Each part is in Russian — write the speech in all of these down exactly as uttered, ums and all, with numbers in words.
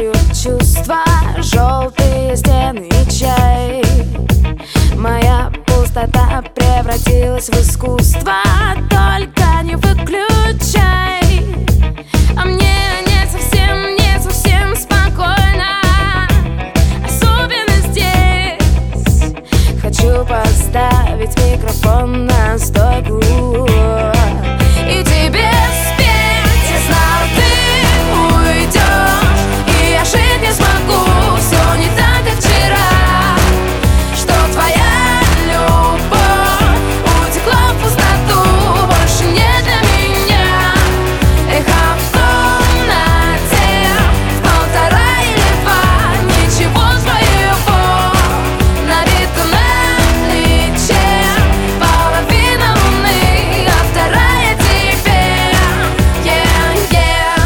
ночью чувства, желтые стены и чай. Моя пустота превратилась в искусство, только не выключай. А мне не совсем, не совсем спокойно, особенно здесь. Хочу поставить микрофон на стойку и тебе спеть. Я знала, ты уйдешь, и я жить не смогу. Все не так, как вчера, что твоя любовь утекла в пустоту, больше не для меня. Эхо в комнате в полтора или два, ничего своего. Набито на плече половина луны, а вторая тебе. Yeah, yeah.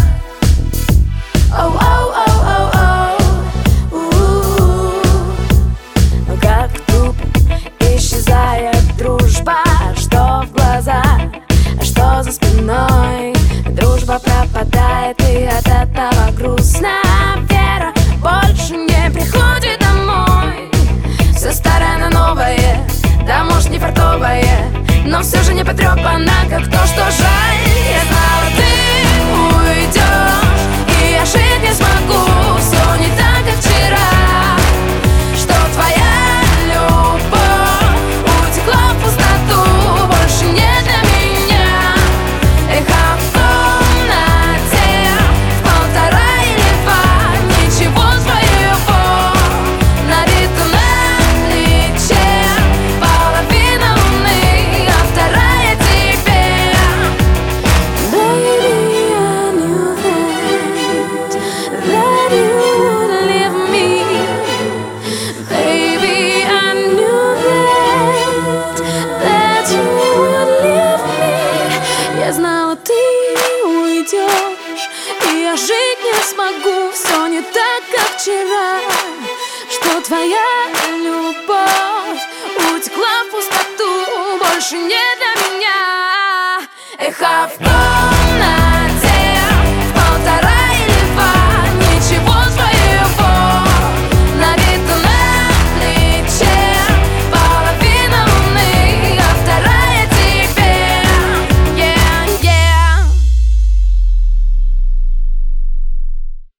Oh, oh, oh, oh, oh. У-у-у. Как тупо исчезает дружба, что в глазах, а что за спиной. Дружба пропадает, и от этого грустно. Вера больше не приходит домой. Все старое на новое, да может не фартовое, но все же не потрепано, как то, что жаль. Я знала, ты уйдешь, и я жить не смогу. Все не так, как вчера, что твоя любовь утекла в пустоту, больше не для меня. Эхо в комнате в полтора или два, ничего своего. Набито на плече половина луны, а вторая тебе. Baby, I knew that, that you would leave me. Baby, I knew that, that you would leave me. Я знала, ты уйдешь, и я жить не смогу. Все не так, как вчера, что твоя любовь утекла в пустоту, больше не для меня. Эхо в комнате